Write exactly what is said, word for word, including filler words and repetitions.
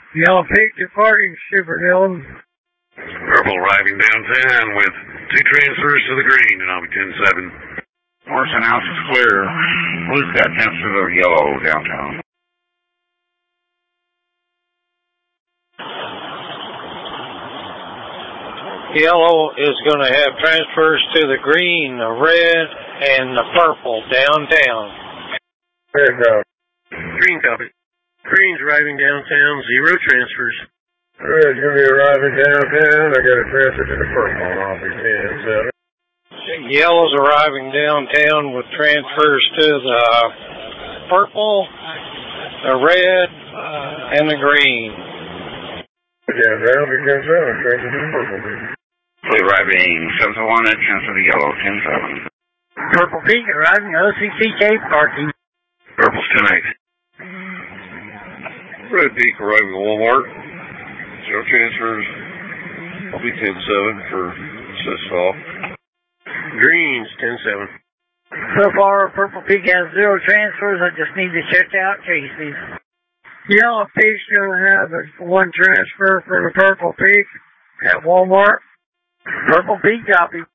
Yellow Peak departing, Super Dylan. Purple arriving downtown with two transfers to the green, and I'll be ten seven. Morrison House is clear. Blue's got transfer to yellow downtown. Yellow is going to have transfers to the green, the red, and the purple downtown. Red dog. Green copy. Green's arriving downtown, zero transfers. Red's going to be arriving downtown. I got a transfer to the purple, and I'll be ten seven. Yellow's arriving downtown with transfers to the purple, the red, and the green. Yeah, that'll be ten seven. Transfer to the purple. Blue arriving seven to one and transfer to yellow ten seven. Purple Peak arriving O C C K parking. Purple's ten eight. Red Peak arriving at Walmart. Zero transfers. I'll be ten seven for Sysfall. Green's ten seven. So far, Purple Peak has zero transfers. I just need to check out Casey's. Yellow Peak's going to have one transfer for the Purple Peak at Walmart. Purple Peak copy.